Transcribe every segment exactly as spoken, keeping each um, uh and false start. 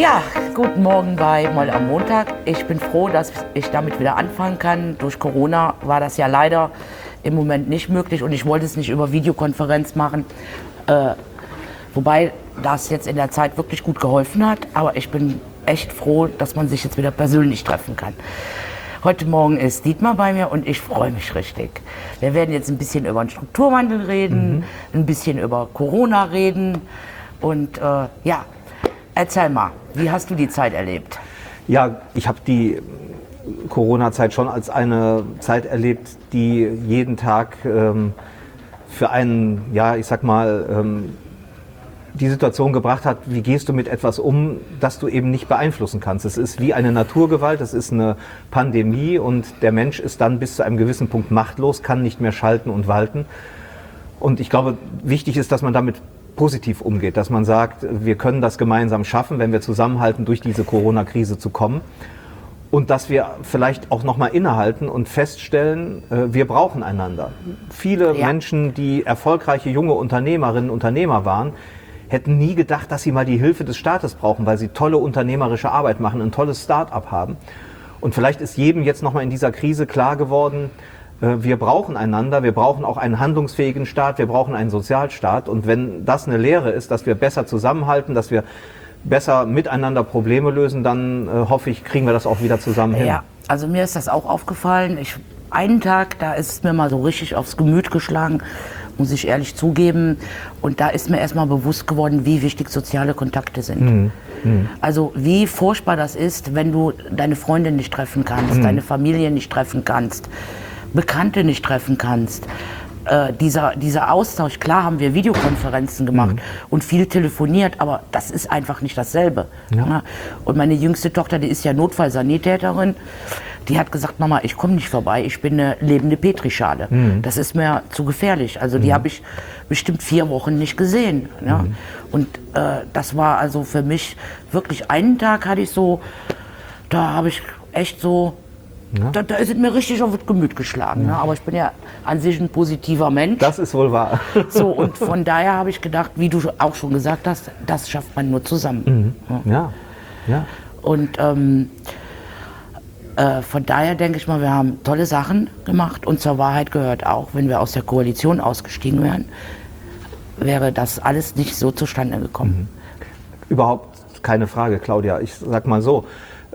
Ja, guten Morgen bei Moll am Montag. Ich bin froh, dass ich damit wieder anfangen kann. Durch Corona war das ja leider im Moment nicht möglich und ich wollte es nicht über Videokonferenz machen. Äh, wobei das jetzt in der Zeit wirklich gut geholfen hat. Aber ich bin echt froh, dass man sich jetzt wieder persönlich treffen kann. Heute Morgen ist Dietmar bei mir und ich freue mich richtig. Wir werden jetzt ein bisschen über den Strukturwandel reden, mhm. ein bisschen über Corona reden und äh, ja, erzähl mal, wie hast du die Zeit erlebt? Ja, ich habe die Corona-Zeit schon als eine Zeit erlebt, die jeden Tag ähm, für einen, ja, ich sag mal, ähm, die Situation gebracht hat, wie gehst du mit etwas um, das du eben nicht beeinflussen kannst. Es ist wie eine Naturgewalt, es ist eine Pandemie und der Mensch ist dann bis zu einem gewissen Punkt machtlos, kann nicht mehr schalten und walten. Und ich glaube, wichtig ist, dass man damit positiv umgeht, dass man sagt, wir können das gemeinsam schaffen, wenn wir zusammenhalten, durch diese Corona-Krise zu kommen. Und dass wir vielleicht auch nochmal innehalten und feststellen, wir brauchen einander. Viele ja. Menschen, die erfolgreiche junge Unternehmerinnen und Unternehmer waren, hätten nie gedacht, dass sie mal die Hilfe des Staates brauchen, weil sie tolle unternehmerische Arbeit machen, ein tolles Start-up haben. Und vielleicht ist jedem jetzt nochmal in dieser Krise klar geworden, wir brauchen einander, wir brauchen auch einen handlungsfähigen Staat, wir brauchen einen Sozialstaat. Und wenn das eine Lehre ist, dass wir besser zusammenhalten, dass wir besser miteinander Probleme lösen, dann äh, hoffe ich, kriegen wir das auch wieder zusammen hin. Ja, also mir ist das auch aufgefallen. Ich, einen Tag, da ist es mir mal so richtig aufs Gemüt geschlagen, muss ich ehrlich zugeben. Und da ist mir erstmal bewusst geworden, wie wichtig soziale Kontakte sind. Mhm. Mhm. Also wie furchtbar das ist, wenn du deine Freundin nicht treffen kannst, mhm. deine Familie nicht treffen kannst, Bekannte nicht treffen kannst. Äh, dieser, dieser Austausch, klar haben wir Videokonferenzen gemacht mhm. und viel telefoniert, aber das ist einfach nicht dasselbe. Ja. Ja. Und meine jüngste Tochter, die ist ja Notfallsanitäterin, die hat gesagt, Mama, ich komme nicht vorbei, ich bin eine lebende Petrischale. Mhm. Das ist mir zu gefährlich. Also die mhm. habe ich bestimmt vier Wochen nicht gesehen. Ja. Mhm. Und äh, das war also für mich wirklich, einen Tag hatte ich so, da habe ich echt so, Ja. Da, da ist es mir richtig auf das Gemüt geschlagen. Ja. Ne? Aber ich bin ja an sich ein positiver Mensch. Das ist wohl wahr. So, und von daher habe ich gedacht, wie du auch schon gesagt hast, das schafft man nur zusammen. Mhm. Ja. Ja. Und ähm, äh, von daher denke ich mal, wir haben tolle Sachen gemacht. Und zur Wahrheit gehört auch, wenn wir aus der Koalition ausgestiegen wären, wäre das alles nicht so zustande gekommen. Mhm. Überhaupt keine Frage, Claudia. Ich sag mal so,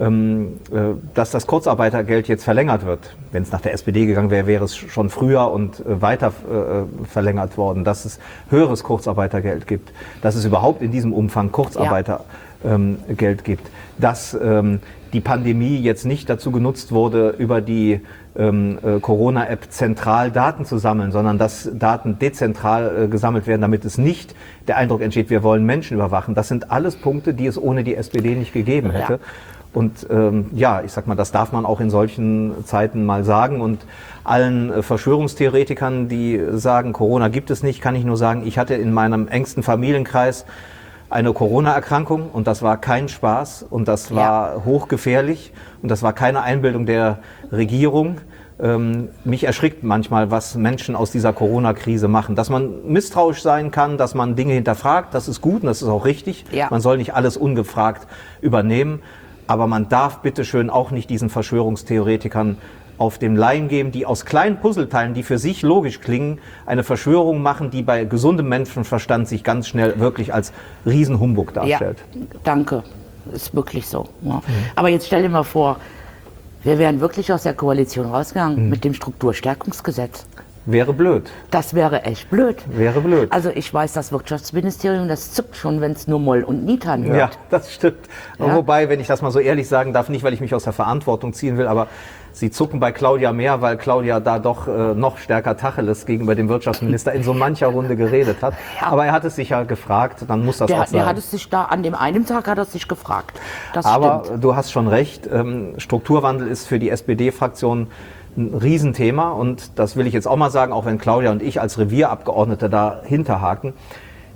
dass das Kurzarbeitergeld jetzt verlängert wird. Wenn es nach der S P D gegangen wäre, wäre es schon früher und weiter verlängert worden, dass es höheres Kurzarbeitergeld gibt, dass es überhaupt in diesem Umfang Kurzarbeitergeld gibt, dass die Pandemie jetzt nicht dazu genutzt wurde, über die Corona-App zentral Daten zu sammeln, sondern dass Daten dezentral gesammelt werden, damit es nicht der Eindruck entsteht, wir wollen Menschen überwachen. Das sind alles Punkte, die es ohne die S P D nicht gegeben hätte. Ja. Und ähm, ja, ich sag mal, das darf man auch in solchen Zeiten mal sagen. Und allen äh, Verschwörungstheoretikern, die sagen, Corona gibt es nicht, kann ich nur sagen, ich hatte in meinem engsten Familienkreis eine Corona-Erkrankung und das war kein Spaß und das war ja. hochgefährlich und das war keine Einbildung der Regierung. Ähm, mich erschrickt manchmal, was Menschen aus dieser Corona-Krise machen. Dass man misstrauisch sein kann, dass man Dinge hinterfragt, das ist gut und das ist auch richtig. Ja. Man soll nicht alles ungefragt übernehmen. Aber man darf bitteschön auch nicht diesen Verschwörungstheoretikern auf den Leim geben, die aus kleinen Puzzleteilen, die für sich logisch klingen, eine Verschwörung machen, die bei gesundem Menschenverstand sich ganz schnell wirklich als Riesenhumbug darstellt. Ja, danke. Ist wirklich so. Ja. Mhm. Aber jetzt stell dir mal vor, wir wären wirklich aus der Koalition rausgegangen mhm. mit dem Strukturstärkungsgesetz. Wäre blöd. Das wäre echt blöd. Wäre blöd. Also ich weiß, das Wirtschaftsministerium, das zuckt schon, wenn es nur Moll und Nitan hört. Ja, das stimmt. Ja? Wobei, wenn ich das mal so ehrlich sagen darf, nicht, weil ich mich aus der Verantwortung ziehen will, aber sie zucken bei Claudia mehr, weil Claudia da doch äh, noch stärker Tacheles gegenüber dem Wirtschaftsminister in so mancher Runde geredet hat. Ja. Aber er hat es sich ja gefragt, dann muss das der, auch sein. Der hat es sich da, an dem einen Tag hat er es sich gefragt. Das aber stimmt. Du hast schon recht, ähm, Strukturwandel ist für die S P D-Fraktion ein Riesenthema und das will ich jetzt auch mal sagen, auch wenn Claudia und ich als Revierabgeordnete dahinter haken.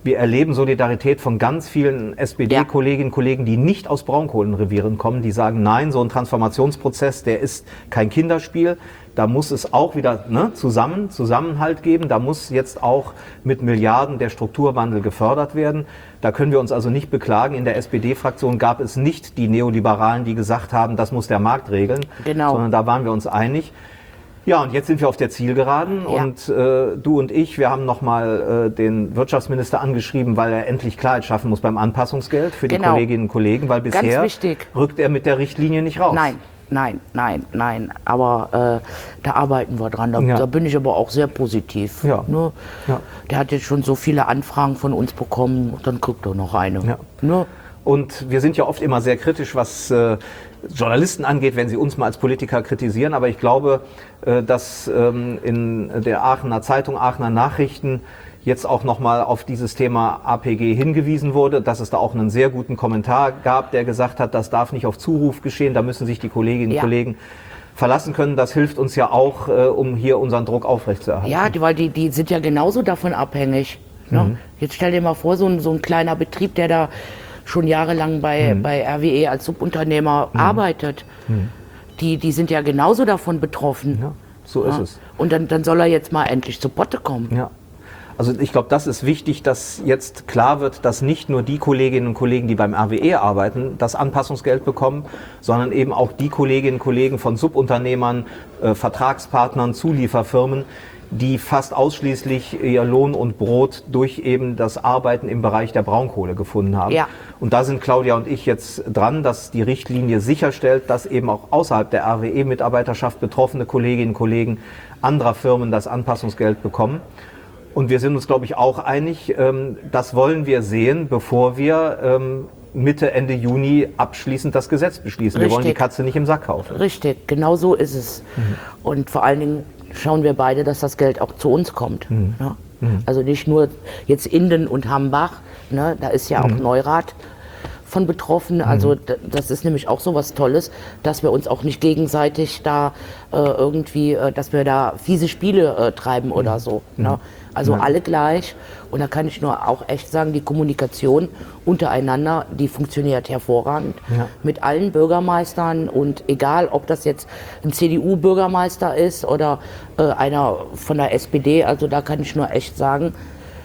Wir erleben Solidarität von ganz vielen S P D-Kolleginnen und Kollegen, die nicht aus Braunkohlenrevieren kommen, die sagen, nein, so ein Transformationsprozess, der ist kein Kinderspiel. Da muss es auch wieder ne, zusammen, Zusammenhalt geben. Da muss jetzt auch mit Milliarden der Strukturwandel gefördert werden. Da können wir uns also nicht beklagen. In der S P D-Fraktion gab es nicht die Neoliberalen, die gesagt haben, das muss der Markt regeln, genau. sondern da waren wir uns einig. Ja, und jetzt sind wir auf der Zielgeraden ja. und äh, du und ich, wir haben nochmal äh, den Wirtschaftsminister angeschrieben, weil er endlich Klarheit schaffen muss beim Anpassungsgeld für genau. die Kolleginnen und Kollegen, weil bisher rückt er mit der Richtlinie nicht raus. Nein, nein, nein, nein, aber äh, da arbeiten wir dran, da, ja. da bin ich aber auch sehr positiv. Ja. Ne? Ja. Der hat jetzt schon so viele Anfragen von uns bekommen, dann kriegt er noch eine. Ja. Ne? Und wir sind ja oft immer sehr kritisch, was äh, Journalisten angeht, wenn sie uns mal als Politiker kritisieren. Aber ich glaube, äh, dass ähm, in der Aachener Zeitung, Aachener Nachrichten jetzt auch nochmal auf dieses Thema A P G hingewiesen wurde, dass es da auch einen sehr guten Kommentar gab, der gesagt hat, das darf nicht auf Zuruf geschehen, da müssen sich die Kolleginnen und ja. Kollegen verlassen können. Das hilft uns ja auch, äh, um hier unseren Druck aufrechtzuerhalten. Ja, die, weil die, die sind ja genauso davon abhängig. Ne? Mhm. Jetzt stell dir mal vor, so ein, so ein kleiner Betrieb, der da schon jahrelang bei, mhm. bei R W E als Subunternehmer mhm. arbeitet, mhm. Die, die sind ja genauso davon betroffen. Ja, so ist ja. es. Und dann, dann soll er jetzt mal endlich zu Potte kommen. Ja. Also ich glaube, das ist wichtig, dass jetzt klar wird, dass nicht nur die Kolleginnen und Kollegen, die beim R W E arbeiten, das Anpassungsgeld bekommen, sondern eben auch die Kolleginnen und Kollegen von Subunternehmern, äh, Vertragspartnern, Zulieferfirmen, die fast ausschließlich ihr Lohn und Brot durch eben das Arbeiten im Bereich der Braunkohle gefunden haben. Ja. Und da sind Claudia und ich jetzt dran, dass die Richtlinie sicherstellt, dass eben auch außerhalb der R W E-Mitarbeiterschaft betroffene Kolleginnen und Kollegen anderer Firmen das Anpassungsgeld bekommen. Und wir sind uns, glaube ich, auch einig, ähm, das wollen wir sehen, bevor wir ähm, Mitte, Ende Juni abschließend das Gesetz beschließen. Richtig. Wir wollen die Katze nicht im Sack kaufen. Richtig, genau so ist es. Mhm. Und vor allen Dingen schauen wir beide, dass das Geld auch zu uns kommt. Mhm. Ja? Mhm. Also nicht nur jetzt Inden und Hambach, ne? Da ist ja auch mhm. Neurath von betroffen. Also das ist nämlich auch so was Tolles, dass wir uns auch nicht gegenseitig da äh, irgendwie, äh, dass wir da fiese Spiele äh, treiben oder so. Mhm. Ne? Also ja. alle gleich. Und da kann ich nur auch echt sagen, die Kommunikation untereinander, die funktioniert hervorragend. Ja. Mit allen Bürgermeistern und egal, ob das jetzt ein C D U-Bürgermeister ist oder äh, einer von der S P D, also da kann ich nur echt sagen,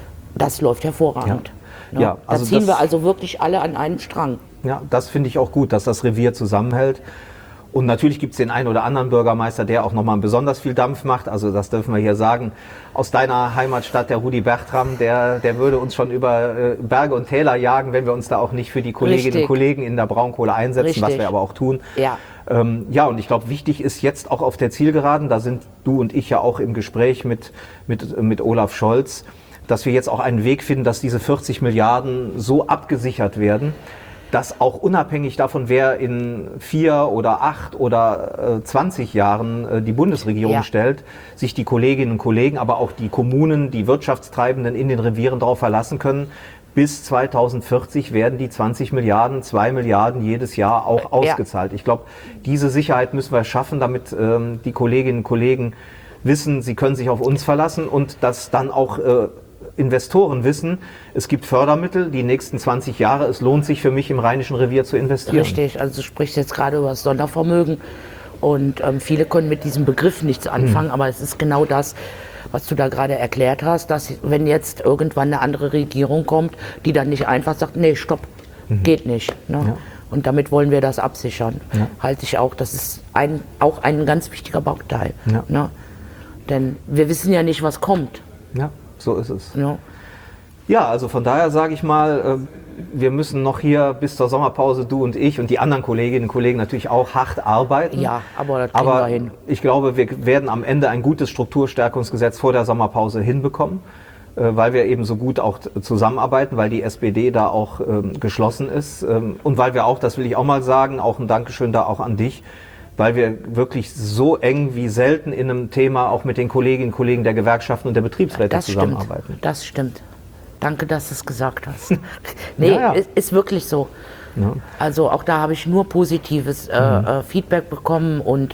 das läuft hervorragend. Ja. Ja, ja, also da ziehen das, wir also wirklich alle an einem Strang. Ja, das finde ich auch gut, dass das Revier zusammenhält. Und natürlich gibt es den einen oder anderen Bürgermeister, der auch nochmal besonders viel Dampf macht. Also das dürfen wir hier sagen. Aus deiner Heimatstadt, der Rudi Bertram, der, der würde uns schon über äh, Berge und Täler jagen, wenn wir uns da auch nicht für die Kolleginnen Richtig. und Kollegen in der Braunkohle einsetzen, Richtig. was wir aber auch tun. Ja, ähm, ja und ich glaube, wichtig ist jetzt auch auf der Zielgeraden, da sind du und ich ja auch im Gespräch mit, mit, mit Olaf Scholz, dass wir jetzt auch einen Weg finden, dass diese vierzig Milliarden so abgesichert werden, dass auch unabhängig davon, wer in vier oder acht oder äh, zwanzig Jahren äh, die Bundesregierung ja. stellt, sich die Kolleginnen und Kollegen, aber auch die Kommunen, die Wirtschaftstreibenden in den Revieren darauf verlassen können. Bis zweitausendvierzig werden die zwanzig Milliarden, zwei Milliarden jedes Jahr auch ausgezahlt. Ja. Ich glaube, diese Sicherheit müssen wir schaffen, damit ähm, die Kolleginnen und Kollegen wissen, sie können sich auf uns verlassen und dass dann auch äh, Investoren wissen, es gibt Fördermittel, die nächsten zwanzig Jahre, es lohnt sich für mich im Rheinischen Revier zu investieren. Richtig, also du sprichst jetzt gerade über das Sondervermögen und ähm, viele können mit diesem Begriff nichts anfangen, mhm. aber es ist genau das, was du da gerade erklärt hast, dass wenn jetzt irgendwann eine andere Regierung kommt, die dann nicht einfach sagt, nee, stopp, mhm. geht nicht. Ne? Ja. Und damit wollen wir das absichern. Ja. Halte ich auch, das ist ein, auch ein ganz wichtiger Bauteil. Ja. Ne? Denn wir wissen ja nicht, was kommt. Ja. So ist es. Ja, ja also von daher sage ich mal, wir müssen noch hier bis zur Sommerpause, du und ich und die anderen Kolleginnen und Kollegen natürlich auch hart arbeiten. Ja, aber das kriegen aber wir hin. Ich glaube, wir werden am Ende ein gutes Strukturstärkungsgesetz vor der Sommerpause hinbekommen, weil wir eben so gut auch zusammenarbeiten, weil die S P D da auch ähm, geschlossen ist ähm, und weil wir auch, das will ich auch mal sagen, auch ein Dankeschön da auch an dich, weil wir wirklich so eng wie selten in einem Thema auch mit den Kolleginnen und Kollegen der Gewerkschaften und der Betriebsräte das zusammenarbeiten. Stimmt. Das stimmt. Danke, dass du es gesagt hast. Nee, ja, ja. Ist, ist wirklich so. Ja. Also auch da habe ich nur positives äh, mhm. äh, Feedback bekommen und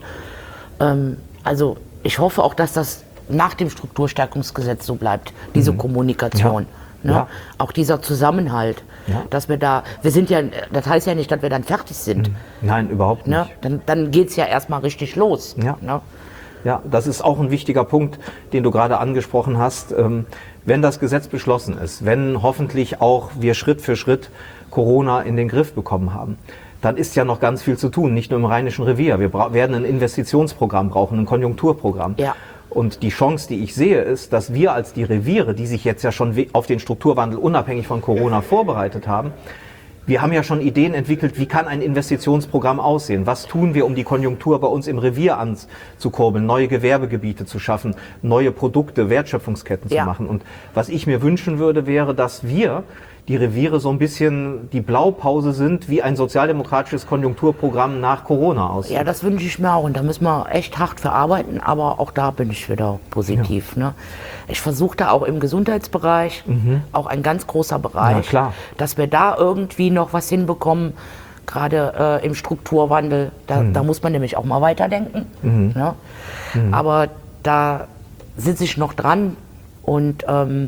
ähm, also ich hoffe auch, dass das nach dem Strukturstärkungsgesetz so bleibt, diese mhm. Kommunikation. Ne? Ja. Auch dieser Zusammenhalt, Ja. dass wir da, wir sind ja, das heißt ja nicht, dass wir dann fertig sind. Nein, überhaupt nicht. Ne? Dann, dann geht es ja erstmal richtig los. Ja. Ne? Ja, das ist auch ein wichtiger Punkt, den du gerade angesprochen hast. Ähm, wenn das Gesetz beschlossen ist, wenn hoffentlich auch wir Schritt für Schritt Corona in den Griff bekommen haben, dann ist ja noch ganz viel zu tun, nicht nur im Rheinischen Revier. Wir bra- werden ein Investitionsprogramm brauchen, ein Konjunkturprogramm. Ja. Und die Chance, die ich sehe, ist, dass wir als die Reviere, die sich jetzt ja schon we- auf den Strukturwandel unabhängig von Corona vorbereitet haben, wir haben ja schon Ideen entwickelt, wie kann ein Investitionsprogramm aussehen? Was tun wir, um die Konjunktur bei uns im Revier anzukurbeln, neue Gewerbegebiete zu schaffen, neue Produkte, Wertschöpfungsketten Ja. zu machen? Und was ich mir wünschen würde, wäre, dass wir, die Reviere, so ein bisschen die Blaupause sind, wie ein sozialdemokratisches Konjunkturprogramm nach Corona aussieht. Ja, das wünsche ich mir auch und da müssen wir echt hart für arbeiten, aber auch da bin ich wieder positiv. Ne? Ich versuche da auch im Gesundheitsbereich, auch ein ganz großer Bereich, Ja, klar. dass wir da irgendwie noch was hinbekommen, gerade äh, im Strukturwandel. Da, da muss man nämlich auch mal weiterdenken. Ne? Aber da sitze ich noch dran und ähm,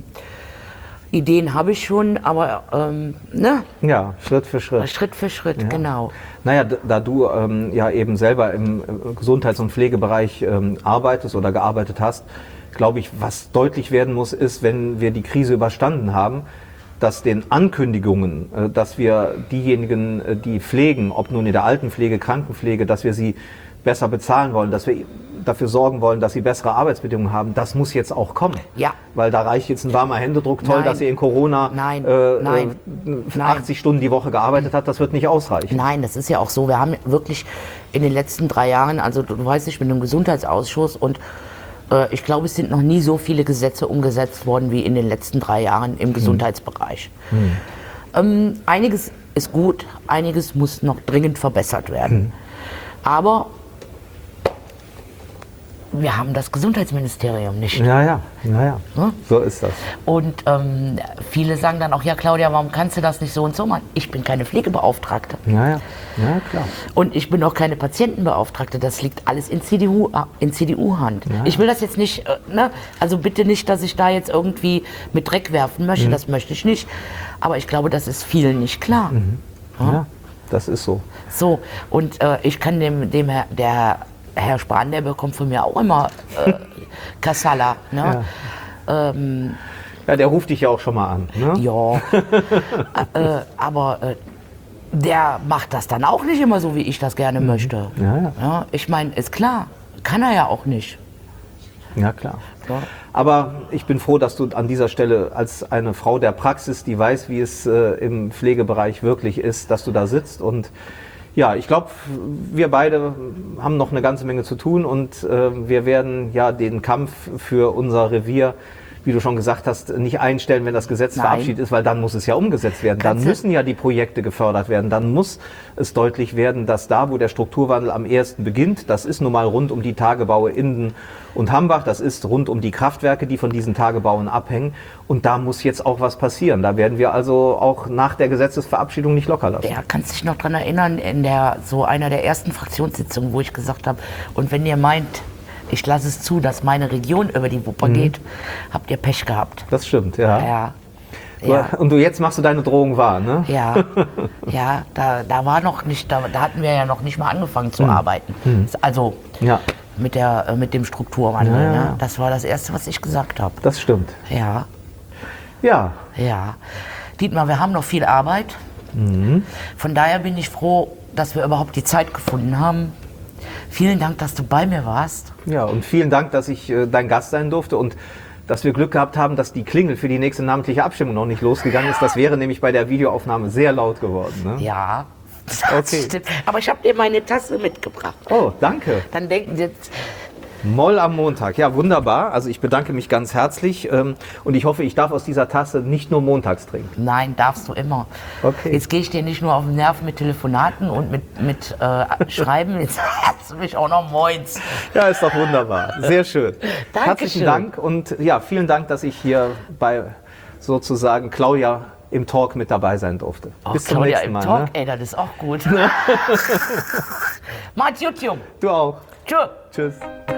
Ideen habe ich schon, aber ähm, ne? Ja, Schritt für Schritt. Schritt für Schritt, genau. Naja, d- da du ähm, ja eben selber im äh, Gesundheits- und Pflegebereich ähm, arbeitest oder gearbeitet hast, glaube ich, was deutlich werden muss, ist, wenn wir die Krise überstanden haben, dass den Ankündigungen, äh, dass wir diejenigen, äh, die pflegen, ob nun in der Altenpflege, Krankenpflege, dass wir sie besser bezahlen wollen, dass wir dafür sorgen wollen, dass sie bessere Arbeitsbedingungen haben, das muss jetzt auch kommen. Ja. Weil da reicht jetzt ein warmer Händedruck, toll, Nein. dass ihr in Corona Nein. äh, Nein. äh, Nein. achtzig Stunden die Woche gearbeitet habt, das wird nicht ausreichen. Nein, das ist ja auch so. Wir haben wirklich in den letzten drei Jahren, also du weißt, ich bin im Gesundheitsausschuss und äh, ich glaube, es sind noch nie so viele Gesetze umgesetzt worden wie in den letzten drei Jahren im Gesundheitsbereich. Ähm, einiges ist gut, einiges muss noch dringend verbessert werden. Aber wir haben das Gesundheitsministerium nicht. Ja, ja, ja, ja. Hm? So ist das. Und ähm, viele sagen dann auch, ja Claudia, warum kannst du das nicht so und so machen? Ich bin keine Pflegebeauftragte. Ja, ja, ja, klar. Und ich bin auch keine Patientenbeauftragte. Das liegt alles in C D U, in C D U-Hand. Ich will das jetzt nicht, äh, ne? Also bitte nicht, dass ich da jetzt irgendwie mit Dreck werfen möchte. Das möchte ich nicht. Aber ich glaube, das ist vielen nicht klar. Ja, das ist so. So, und äh, ich kann dem, dem Herr, der Herr Spahn, der bekommt von mir auch immer äh, Kassala. Ne? Ähm, Ja, der ruft dich ja auch schon mal an. Ne? ja, äh, aber äh, der macht das dann auch nicht immer so, wie ich das gerne möchte. Ja, ja. Ja, ich meine, ist klar, kann er ja auch nicht. Ja, klar. Ja. Aber ich bin froh, dass du an dieser Stelle als eine Frau der Praxis, die weiß, wie es äh, im Pflegebereich wirklich ist, dass du da sitzt. Und ja, ich glaube, wir beide haben noch eine ganze Menge zu tun und äh, wir werden ja den Kampf für unser Revier, wie du schon gesagt hast, nicht einstellen, wenn das Gesetz Nein. verabschiedet ist, weil dann muss es ja umgesetzt werden. Dann Kannst du- müssen ja die Projekte gefördert werden. Dann muss es deutlich werden, dass da, wo der Strukturwandel am ehesten beginnt, das ist nun mal rund um die Tagebaue Inden und Hambach, das ist rund um die Kraftwerke, die von diesen Tagebauen abhängen. Und da muss jetzt auch was passieren. Da werden wir also auch nach der Gesetzesverabschiedung nicht locker lassen. Der kannst dich noch dran erinnern, in der so einer der ersten Fraktionssitzungen, wo ich gesagt habe, und wenn ihr meint, ich lasse es zu, dass meine Region über die Wupper geht, habt ihr Pech gehabt. Das stimmt, ja. Ja, ja, Und du, jetzt machst du deine Drohung wahr, ne? ja, ja, da, da war noch nicht, da, da hatten wir ja noch nicht mal angefangen zu arbeiten. Also Ja, mit der, äh, mit dem Strukturwandel. Ja, ja. Ne? Das war das Erste, was ich gesagt habe. das stimmt. Ja, Ja, ja. Dietmar, wir haben noch viel Arbeit. Von daher bin ich froh, dass wir überhaupt die Zeit gefunden haben. Vielen Dank, dass du bei mir warst. ja, und vielen Dank, dass ich äh, dein Gast sein durfte und dass wir Glück gehabt haben, dass die Klingel für die nächste namentliche Abstimmung noch nicht losgegangen ist. Das wäre nämlich bei der Videoaufnahme sehr laut geworden. Ne? Ja, das Okay. stimmt. Aber ich habe dir meine Tasse mitgebracht. Oh, danke. Dann denken sie jetzt, Moll am Montag. Ja, wunderbar. Also ich bedanke mich ganz herzlich ähm, und ich hoffe, ich darf aus dieser Tasse nicht nur montags trinken. nein, darfst du immer. Okay. Jetzt gehe ich dir nicht nur auf den Nerv mit Telefonaten und mit, mit äh, Schreiben, jetzt hast du mich auch noch moins. Ja, ist doch wunderbar. Sehr schön. Dankeschön. Herzlichen Dank und ja, vielen Dank, dass ich hier bei sozusagen Claudia im Talk mit dabei sein durfte. Oh, Bis zum Claudia nächsten im Mal. Talk, Ne? ey, das ist auch gut. Macht's gut, Jung. Du auch. Tschö. Tschüss.